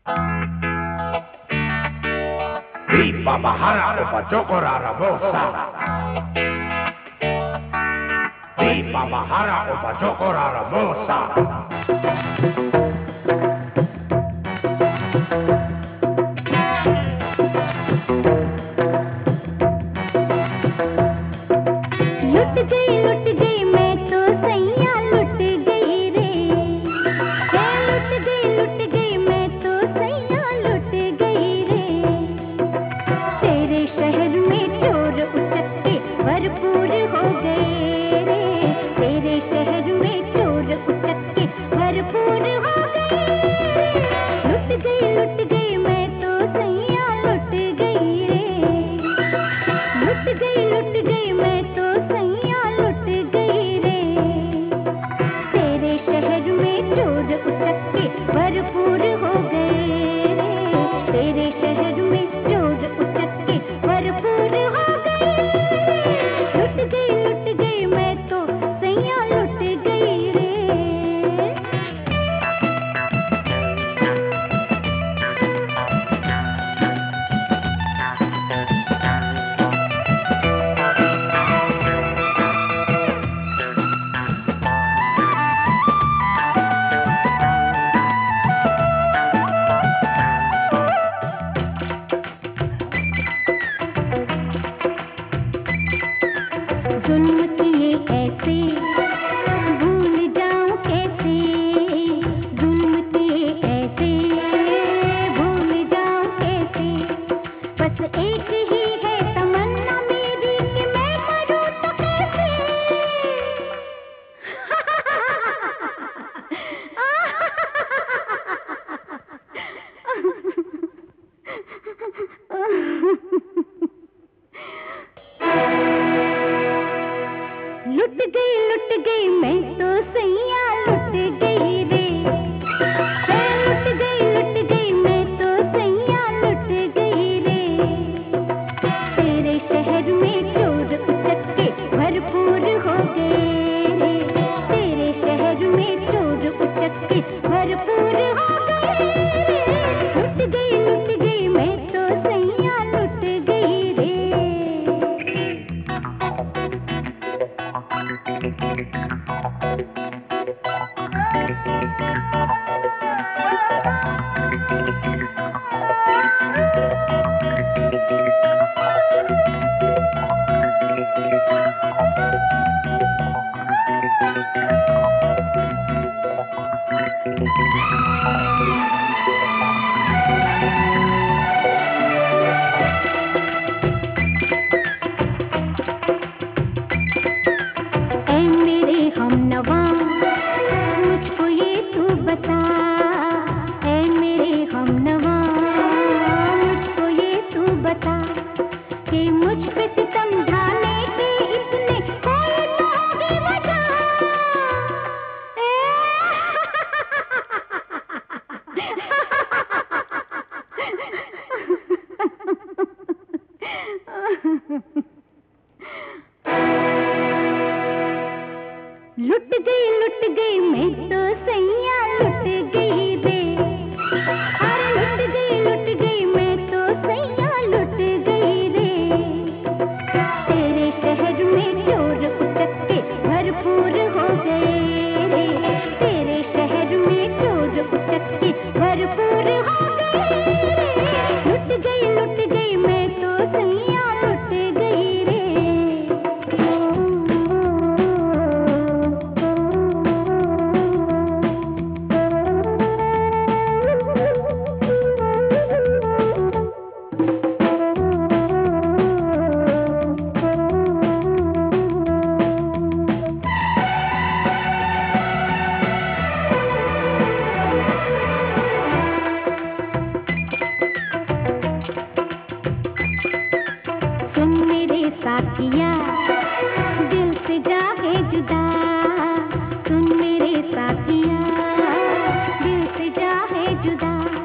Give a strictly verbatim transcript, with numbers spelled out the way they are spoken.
Viva Bahara Opa Chocorara Bosa. Viva Bahara Opa Chocorara Bosa. लुट गई लुट गई मैं तो सैया लुट गई रे, लुट गई लुट गई मैं तो सैया लुट गई रे। तेरे शहर में चोर उचक्के भरपूर हो गए रे, तेरे शहर में चोर उचक्के भरपूर हो गए। लुट गई लुट गई मैं तो सैया लुट गई रे, लुट गई लुट गई मैं तो सैया लुट गई रे। तेरे शहर में चोर उचक्के भरपूर हो गए रे, तेरे शहर में चोर उचक्के भरपूर हो गए। लुट गई लुट गई मैं तो सैया लुट गई रे। जुल्म किए ऐसे भूल जाऊं कैसे, जुल्म किए ऐसे भूल जाऊं कैसे। बस एक ही है तमन्ना मेरी कि मैं मरूं तो कैसे। लुट गई लुट गई मैं तो सैया लुट गई रे, लुट गई लुट गई मैं तो सैया लुट गई रे। तेरे शहर में चोर उचक्के भरपूर हो गए रे, तेरे शहर में चोर उचक्के भरपूर हो गए रे। लुट गई लुट गई मैं तो सैया लुट गई रे। ऐ मेरे हमनवा मुझको ये तू बता, ऐ मेरे हमनवा मुझको ये तू बता कि मुझ पे सितम ढाने की इसने कोई तो होगी वजह। लुट गई लुट गई मैं तो सैया लुट गई रे, अरे लुट गई लुट गई मैं तो सैया लुट गई रे। तेरे शहर में चोर उचक्के भरपूर हो गए रे, तेरे शहर में चोर उचक्के भरपूर हो गए रे। लुट गई लुट गई मैं तो सैया लुट गई रे। सुन मेरे साथिया दिल से जाए जुदा, सुन मेरे साथिया दिल से जाए जुदा।